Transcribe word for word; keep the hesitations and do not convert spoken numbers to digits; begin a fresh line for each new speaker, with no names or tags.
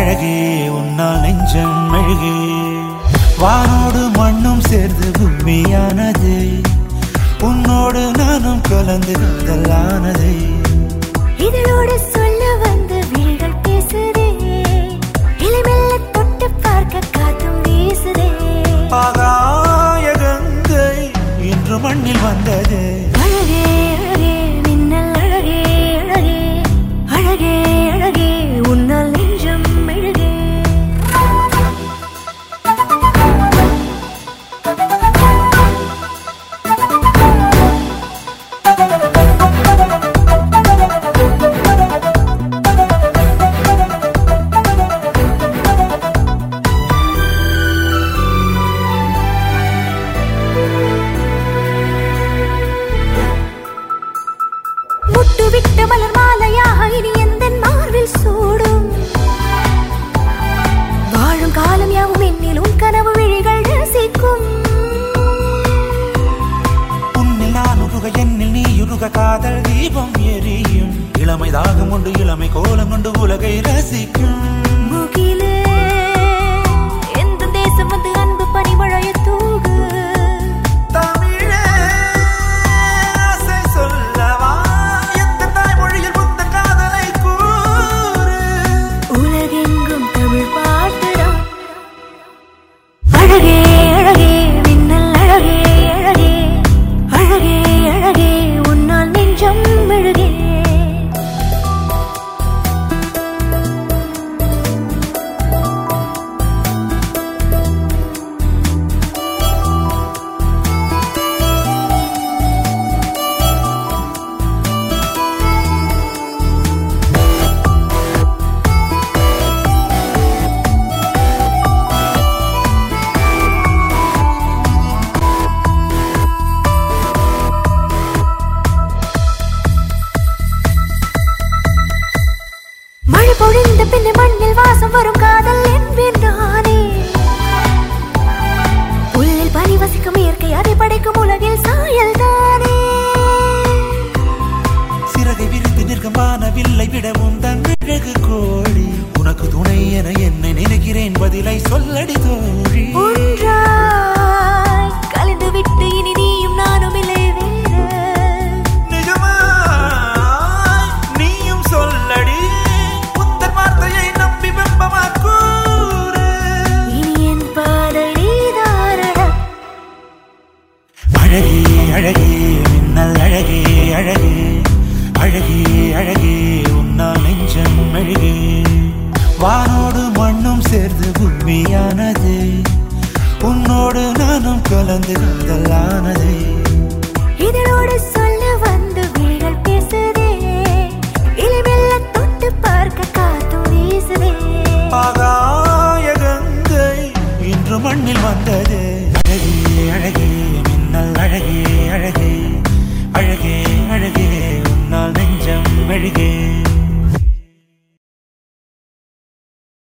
அழகே உன்னால் நெஞ்சம் மெழுகே வானோடு மண்ணும் சேர்ந்து பூமியானது உன்னோடு நானும் கலந்து காதலானது
இதோடு சொல்ல வந்து விழிகள் பேசுதே இளமெல்ல தொட்டு பார்க்க காத்தும் வீசுதே
ஆகாய கங்கை இன்று மண்ணில் வந்தது
அழகே அழகே மின்னல் அழகே அழகே அழகே அழகே உன்னால் நெஞ்சம் மெழுகே விட்டு மலர் மாலையாக இனி எந்த மார்பில் சூடும் வாழும் காலம் யாவும் என்னில் உன் கனவு விழிகள் ரசிக்கும்
உன்னில் நான் உருக என்னில் நீ உருக காதல் தீபம் எரியும் இளமை தாகம் கொண்டு இளமை கோலம் கொண்டு உலகை ரசிக்கும்
முகிலே எந்த தேசம் வந்து அன்பு பனிமழைய தூகு அழகே அழகே மின்னல் அழகே அழகே அழகே அழகே உன்னால் நெஞ்சம் மெழுகே பொழிந்த பின்ன மண்ணில் வாசம் வரும் காதல் என்பேன் நானே புல்லில் பனி வசிக்கும் இயற்கை அதை படைக்கும் உலகில் சாயல் தானே
சிறகை விரித்து நிற்கும் வானவில்லை விடவும் தன் அழகு கோழி உனக்கு துணை என என்னை நினைக்கிறேன் பதிலை சொல்லடி தோழி
ஒன்றாய் கலந்து விட்டு இனி நீயும் நானும் இல்லை
அழகே அழகே மின்னல் அழகே அழகே அழகே அழகே உன்னால் நெஞ்சம் மெழுகே வானோடு மண்ணும் சேர்ந்து பூமியானது உன்னோடு நானும் கலந்து காதலானது
இதோடு